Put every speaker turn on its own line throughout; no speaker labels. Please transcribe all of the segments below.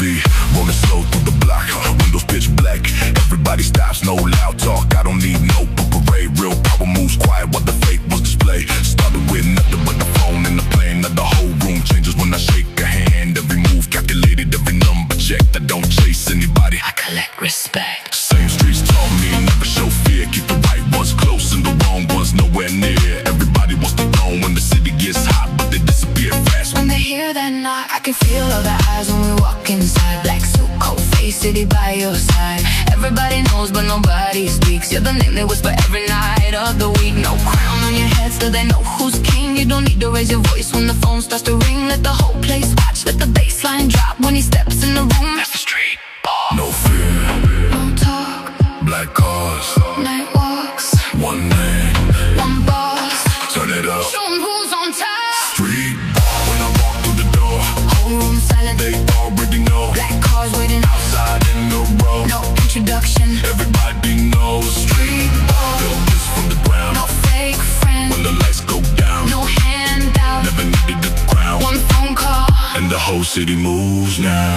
SUV, rolling slow through the block, windows pitch black. Everybody stops, no loud talk, I don't need no parade. Real power moves quiet while the fake was displayed. Started with nothing but the phone and the plane. Now the whole room changes when I shake a hand. Every move calculated, every number checked. I don't chase anybody, I collect respect. Same streets taught me, never show fear. Keep the right ones close and the wrong ones nowhere near. Everybody wants to know when the city gets hot, but they disappear fast
when they hear that knock. I can feel all the eyes when we walk inside. Black suit, cold face, city by your side. Everybody knows but nobody speaks. You're the name they whisper every night of the week. No crown on your head, still they know who's king. You don't need to raise your voice when the phone starts to ring. Let the whole place watch, let the bass line drop when he steps in the room. F Street Boss.
No fear,
no talk,
black cars,
night walks,
one name,
one boss.
Turn it up,
show 'em who's on top.
Street Boss. When I walk through the door,
whole room silent,
they already know.
Black cars waiting
outside in the road.
No introduction,
everybody knows. Street Boss. Built this from the ground.
No fake friend.
When the lights go down,
no handout.
Never needed the crown.
One phone call,
and the whole city moves now.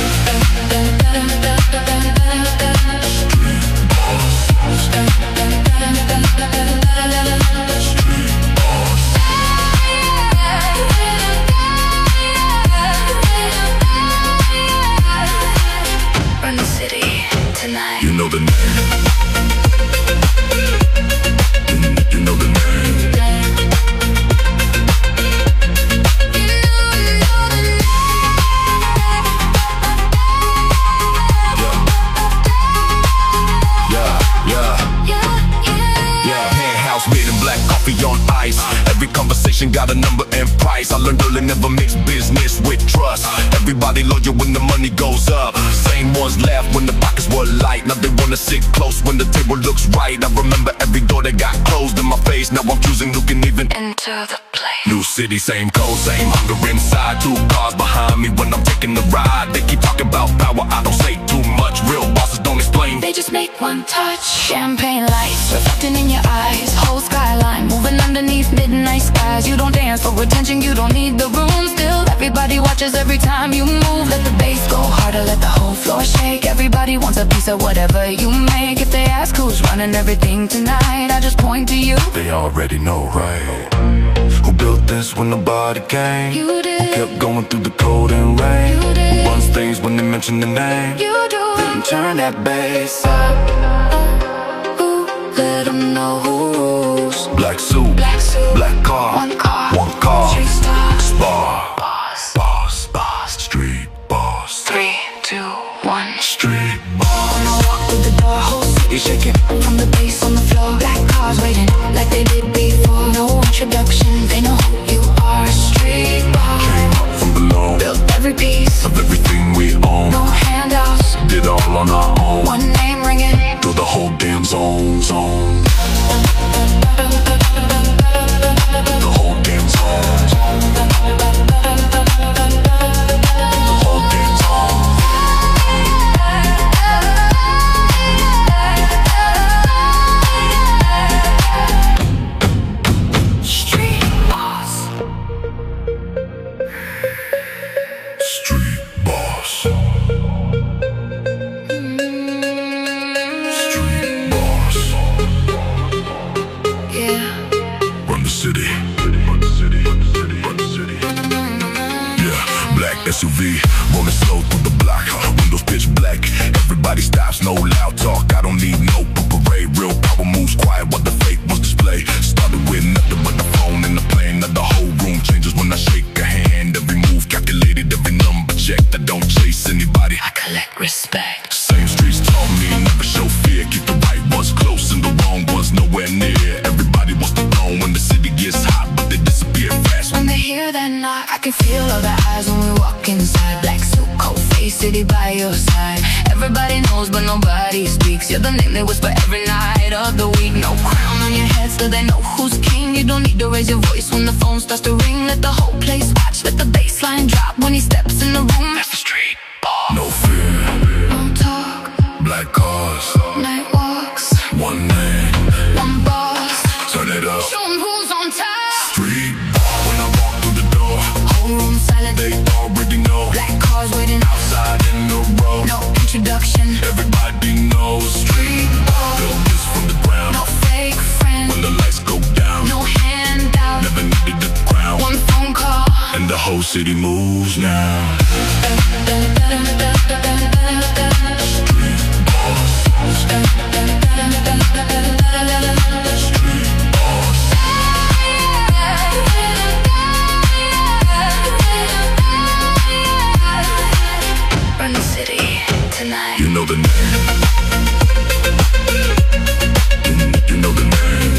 Run the city tonight.
You know the name. You know the name. On ice, every conversation got a number and price. I learned early, never mix business with trust. Everybody loyal when the money goes up. Same ones laugh when the pockets were light. Now they wanna sit close when the table looks right. I remember every door that got closed in my face. Now I'm choosing who can even
enter the place.
New city, same code, same hunger inside. Two cars behind me when I'm taking the ride. They keep talking about power, I don't say too much. Real bosses don't explain,
they just make one touch. Champagne lights reflecting in your eyes. Whole skyline moving underneath midnight skies. You don't dance for attention, you don't need the room. Still everybody watches every time you move. Let the bass go harder, let the whole floor shake. Everybody wants a piece of whatever you make. If they ask who's running everything tonight, I just point to you.
They already know, right? Who built this when nobody came?
You did.
Who kept going through the cold and rain?
You did.
Who runs things when they mention the name?
You do.
Then turn that bass up.
Let them know who's.
Black suit, black car,
one
car.
Street star,
spar,
boss,
street boss.
3, 2, 1.
Street boss.
When I walk through the door, whole city shaking from the bass on the floor. Black cars waiting like they did before. No introduction, they know who you are. Street boss.
Came up from below,
built every piece
of everything we own.
No handouts,
did all on our own.
One name ringing
through the whole damn zone. The whole damn zone. The whole damn zone.
Street boss.
Street boss. Street boss.
Yeah.
Run the city. Yeah, black SUV, rolling slow through the block, windows pitch black. Everybody stops, no loud talk, I don't need no parade. Real power moves quiet while the fake was displayed. Started with nothing but the phone and the plane. Now the whole room changes when I shake a hand. Every move calculated, every number checked. I don't chase anybody, I collect respect. Same streets taught me, never show fear. Keep the right ones close and the wrong ones nowhere near. Everybody wants to know when the city gets hot, but they disappear fast
when they hear that knock. I can feel all the eyes when we walk inside. Black suit, cold face, city by your side. Everybody knows but nobody speaks. You're the name they whisper every night of the week. No crown on your head, still they know who's king. You don't need to raise your voice when the phone starts to ring. Let the whole place watch, let the bass line drop when he steps in the room. F Street Boss.
No fear,
no talk,
black cars,
night walks,
one name,
one boss.
Turn it up,
show 'em who's on top.
Street Boss. When I walk through the door,
whole room silent,
they already know.
Black cars waiting
outside in whole city moves now.
Run the city tonight.
You know the name. You know the name.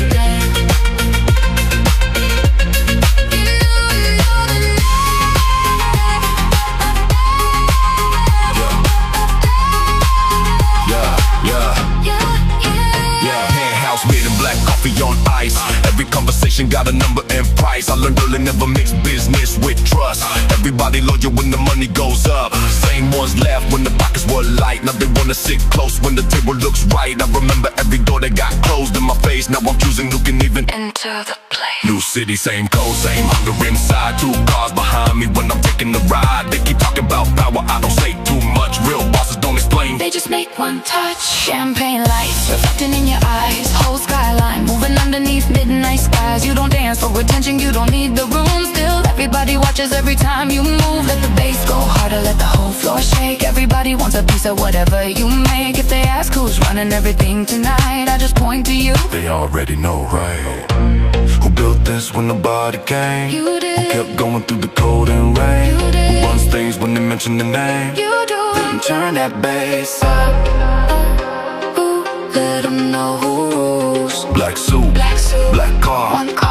Black coffee on ice. Every conversation got a number and price. I learned early, never mix business with trust. Everybody loyal when the money goes up. Same ones left when the pockets were light. Now they wanna sit close when the table looks right. I remember every door that got closed in my face. Now I'm choosing looking even
into the place.
New city, same code, same hunger inside. 2 cars behind me when I'm taking the ride. They keep talking about power, I don't say too much. Real bosses don't explain,
they just make one touch. Champagne lights reflecting in your eyes. Whole skyline moving underneath midnight skies. You don't dance for attention, you don't need the room. Still everybody watches every time you move. Let the bass go harder, let the whole floor shake. Everybody wants a piece of whatever you make. If they ask who's running everything tonight, I just point to you.
They already know, right? Who built this when nobody came?
You did.
Who kept going through the cold and rain?
You did.
Who runs things when they mention the name?
You do.
Then turn that bass up.
Ooh, let them know who rules.
Black suit,
black suit,
black car,
one car.